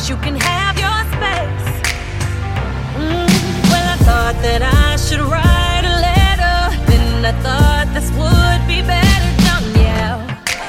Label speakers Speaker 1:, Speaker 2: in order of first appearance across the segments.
Speaker 1: least you can have your space. Well, I thought that I should write a letter, then I thought this would be better done, yeah.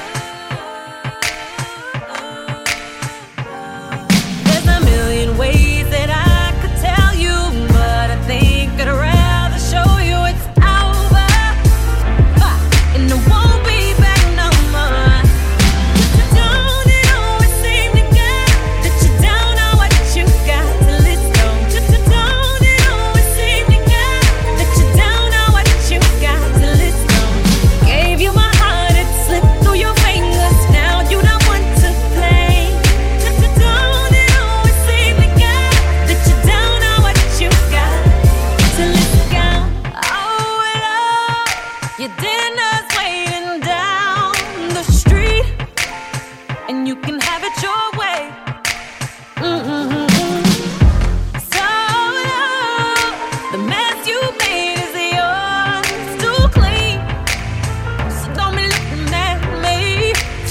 Speaker 1: There's a million ways that I could tell you, but I think I'd rather show you it's over, and it won't be back no more. You don't it always seem to get that you don't know what you got till it's gone. You don't it always seem to get that you don't know what you got till it's gone. Gave you my heart, it slipped through your fingers. Now you don't want to play. You don't it always seem to get that you don't know what you got till it's gone. Oh, love, your dinner's waiting down the street, and you can have it your way. So, love, the mess you made is yours to clean. So don't be looking at me.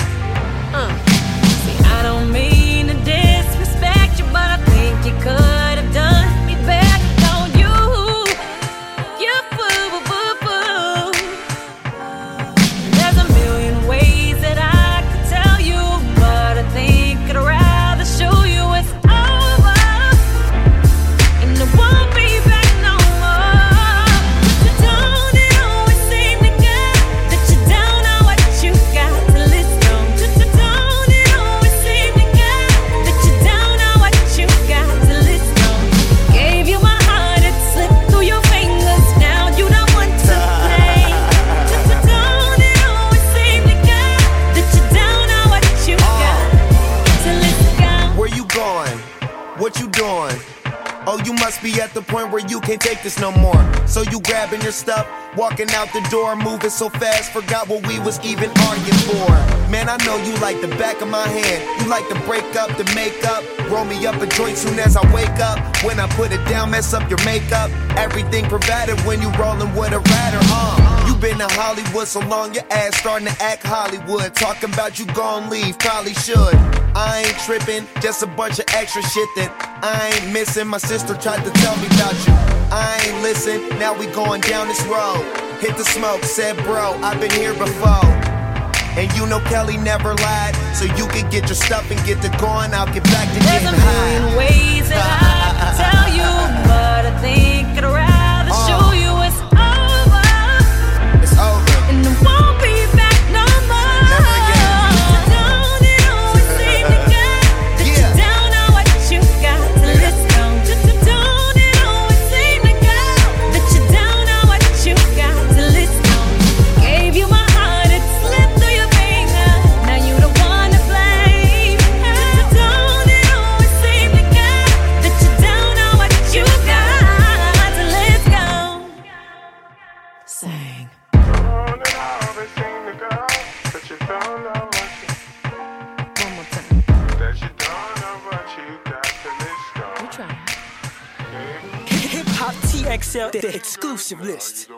Speaker 1: See, I don't mean to disrespect you, but I think you could have done me better, don't you? You boo-boo-boo-boo. There's a million ways that I could tell you, but I think I'd rather show you it's over, and it won't be back no more. You don't it always seem to get that you don't know what you got till it's gone. You don't it always seem to get that you don't know what you got till it's gone. Gave you my heart, it slipped through your fingers. Now you don't want to play. You don't it always seem to get that you don't know what you got till it's gone.
Speaker 2: Where you going? What you doing? Oh, you must be at the point where you can't take this no more. So you grabbing your stuff, walking out the door, moving so fast, forgot what we was even arguing for. Man, I know you like the back of my hand. You like to break up, the makeup, roll me up a joint soon as I wake up. When I put it down, mess up your makeup. Everything provided when you rollin' with a rider, You been to Hollywood so long, your ass starting to act Hollywood. Talking about you gon' leave, probably should. I ain't trippin', just a bunch of extra shit that I ain't missing. My sister tried to tell me about you, I ain't listen. Now we going down this road. Hit the smoke, said bro, I've been here before. And you know Kelly never lied, so you can get your stuff and get to going. I'll get back to
Speaker 1: There's
Speaker 2: getting
Speaker 1: a million
Speaker 2: high.
Speaker 1: ways that I could tell you, but I think I'd rather show you it's over,
Speaker 2: It's over.
Speaker 1: and it won't be back no more.
Speaker 2: Never again.
Speaker 1: You don't it always seem to get that you
Speaker 2: Yeah.
Speaker 1: don't know what you got till it's gone. You don't it always seem to get that you don't know what you got till it's gone. Gave you my heart, it slipped through your fingers. Now you the one to blame. You don't it always seem to get that you don't know what you got till it's gone. Sing.
Speaker 3: Don't it always seem to go that you don't know what you,
Speaker 1: One more time.
Speaker 3: that you don't know what you got till it's gone.
Speaker 1: We try.
Speaker 4: Hip Hop TXL, the exclusive list.